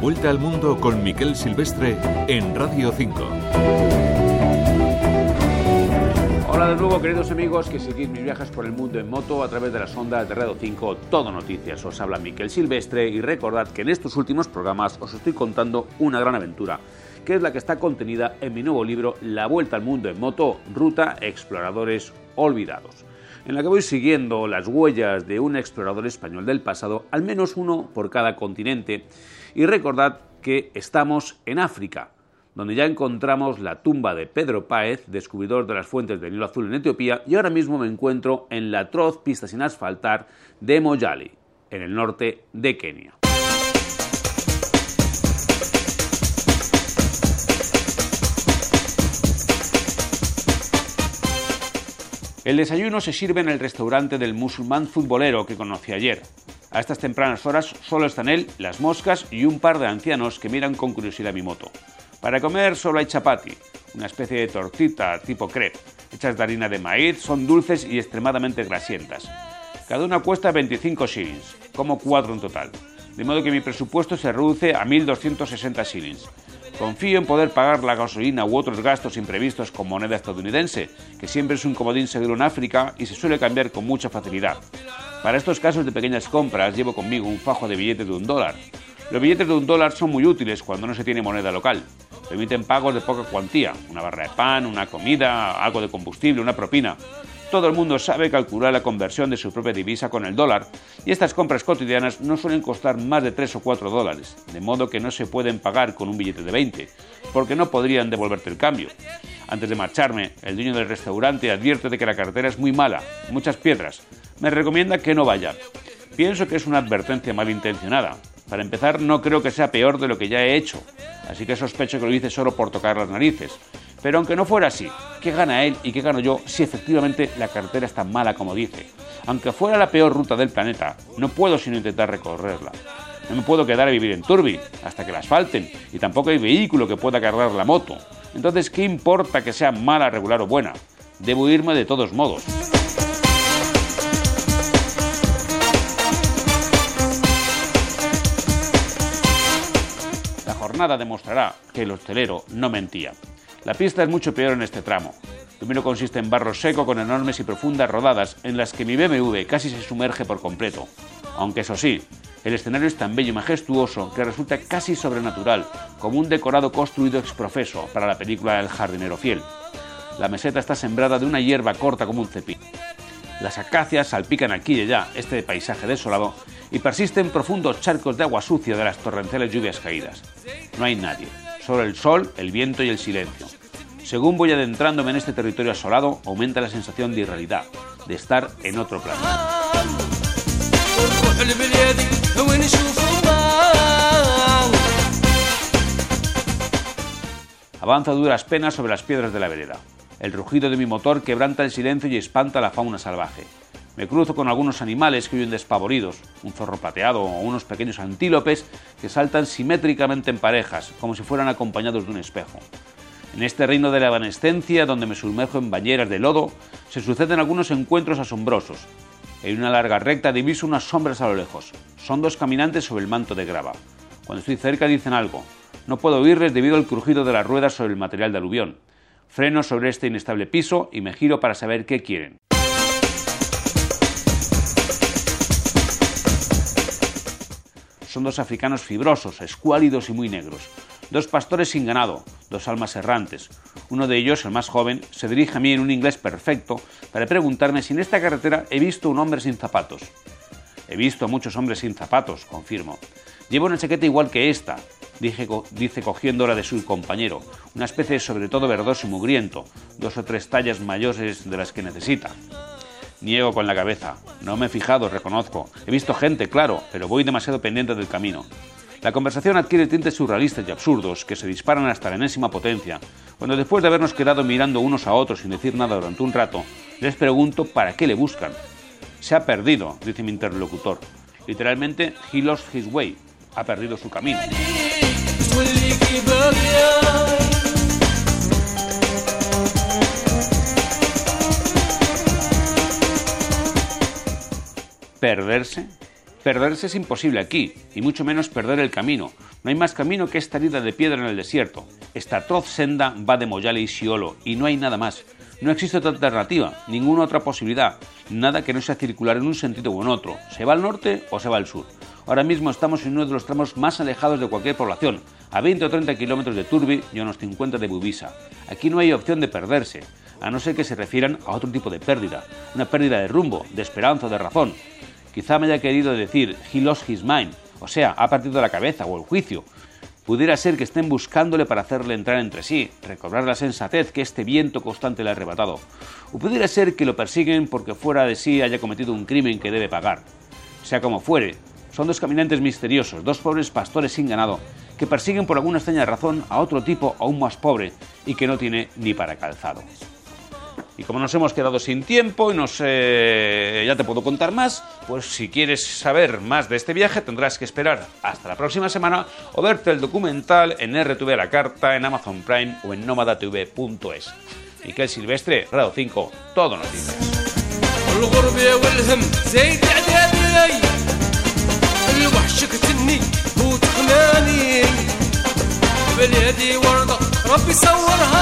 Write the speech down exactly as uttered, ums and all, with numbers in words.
vuelta al mundo con Miquel Silvestre en Radio cinco. Hola de nuevo, queridos amigos que seguís mis viajes por el mundo en moto a través de las ondas de Radio cinco, Todo Noticias. Os habla Miquel Silvestre y recordad que en estos últimos programas os estoy contando una gran aventura, que es la que está contenida en mi nuevo libro La Vuelta al Mundo en Moto, Ruta Exploradores Olvidados, en la que voy siguiendo las huellas de un explorador español del pasado, al menos uno por cada continente. Y recordad que estamos en África, donde ya encontramos la tumba de Pedro Páez, descubridor de las fuentes del Nilo Azul en Etiopía, y ahora mismo me encuentro en la atroz pista sin asfaltar de Moyale, en el norte de Kenia. El desayuno se sirve en el restaurante del musulmán futbolero que conocí ayer. A estas tempranas horas solo están él, las moscas y un par de ancianos que miran con curiosidad mi moto. Para comer solo hay chapati, una especie de tortita tipo crepe, hechas de harina de maíz, son dulces y extremadamente grasientas. Cada una cuesta veinticinco shillings, como cuatro en total, de modo que mi presupuesto se reduce a mil doscientos sesenta shillings. Confío en poder pagar la gasolina u otros gastos imprevistos con moneda estadounidense, que siempre es un comodín seguro en África y se suele cambiar con mucha facilidad. Para estos casos de pequeñas compras llevo conmigo un fajo de billetes de un dólar. Los billetes de un dólar son muy útiles cuando no se tiene moneda local. Permiten pagos de poca cuantía, una barra de pan, una comida, algo de combustible, una propina. Todo el mundo sabe calcular la conversión de su propia divisa con el dólar y estas compras cotidianas no suelen costar más de tres o cuatro dólares, de modo que no se pueden pagar con un billete de veinte, porque no podrían devolverte el cambio. Antes de marcharme, el dueño del restaurante advierte de que la carretera es muy mala, muchas piedras. Me recomienda que no vaya. Pienso que es una advertencia malintencionada. Para empezar, no creo que sea peor de lo que ya he hecho, así que sospecho que lo dice solo por tocar las narices. Pero aunque no fuera así, ¿qué gana él y qué gano yo si efectivamente la carretera es tan mala como dice? Aunque fuera la peor ruta del planeta, no puedo sino intentar recorrerla. No me puedo quedar a vivir en Turbi hasta que la asfalten, y tampoco hay vehículo que pueda cargar la moto. Entonces, ¿qué importa que sea mala, regular o buena? Debo irme de todos modos. La jornada demostrará que el hostelero no mentía. La pista es mucho peor en este tramo. Primero consiste en barro seco con enormes y profundas rodadas en las que mi B M W casi se sumerge por completo. Aunque eso sí, el escenario es tan bello y majestuoso que resulta casi sobrenatural, como un decorado construido ex profeso para la película El jardinero fiel. La meseta está sembrada de una hierba corta como un cepillo. Las acacias salpican aquí y allá este paisaje desolado y persisten profundos charcos de agua sucia de las torrenciales lluvias caídas. No hay nadie, solo el sol, el viento y el silencio. Según voy adentrándome en este territorio asolado, aumenta la sensación de irrealidad, de estar en otro plano. Avanza a duras penas sobre las piedras de la vereda. El rugido de mi motor quebranta el silencio y espanta a la fauna salvaje. Me cruzo con algunos animales que huyen despavoridos, un zorro plateado o unos pequeños antílopes que saltan simétricamente en parejas, como si fueran acompañados de un espejo. En este reino de la evanescencia, donde me sumerjo en bañeras de lodo, se suceden algunos encuentros asombrosos. En una larga recta diviso unas sombras a lo lejos. Son dos caminantes sobre el manto de grava. Cuando estoy cerca dicen algo. No puedo oírles debido al crujido de las ruedas sobre el material de aluvión. Freno sobre este inestable piso y me giro para saber qué quieren. Son dos africanos fibrosos, escuálidos y muy negros. Dos pastores sin ganado, dos almas errantes. Uno de ellos, el más joven, se dirige a mí en un inglés perfecto para preguntarme si en esta carretera he visto un hombre sin zapatos. He visto a muchos hombres sin zapatos, confirmo. Llevo una chaqueta igual que esta, dije, dice cogiéndola de su compañero, una especie de sobre todo verdoso y mugriento, dos o tres tallas mayores de las que necesita. Niego con la cabeza. No me he fijado, reconozco. He visto gente, claro, pero voy demasiado pendiente del camino. La conversación adquiere tintes surrealistas y absurdos que se disparan hasta la enésima potencia, cuando después de habernos quedado mirando unos a otros sin decir nada durante un rato, les pregunto para qué le buscan. Se ha perdido, dice mi interlocutor. Literalmente, he lost his way. Ha perdido su camino. ¿Perderse? Perderse es imposible aquí, y mucho menos perder el camino. No hay más camino que esta herida de piedra en el desierto. Esta atroz senda va de Moyale y Siolo, y no hay nada más. No existe otra alternativa, ninguna otra posibilidad, nada que no sea circular en un sentido o en otro. Se va al norte o se va al sur. Ahora mismo estamos en uno de los tramos más alejados de cualquier población, a veinte o treinta kilómetros de Turbi y a unos cincuenta de Bubisa. Aquí no hay opción de perderse, a no ser que se refieran a otro tipo de pérdida, una pérdida de rumbo, de esperanza o de razón. Quizá me haya querido decir he lost his mind, o sea, ha perdido la cabeza o el juicio. Pudiera ser que estén buscándole para hacerle entrar entre sí, recobrar la sensatez que este viento constante le ha arrebatado. O pudiera ser que lo persiguen porque fuera de sí haya cometido un crimen que debe pagar. Sea como fuere, son dos caminantes misteriosos, dos pobres pastores sin ganado, que persiguen por alguna extraña razón a otro tipo aún más pobre y que no tiene ni para calzado. Y como nos hemos quedado sin tiempo y no sé, ya te puedo contar más, pues si quieres saber más de este viaje tendrás que esperar hasta la próxima semana o verte el documental en R T V a la carta, en Amazon Prime o en nómada t v punto es. Miquel Silvestre, Radio cinco, Todo Noticias. ربي صورها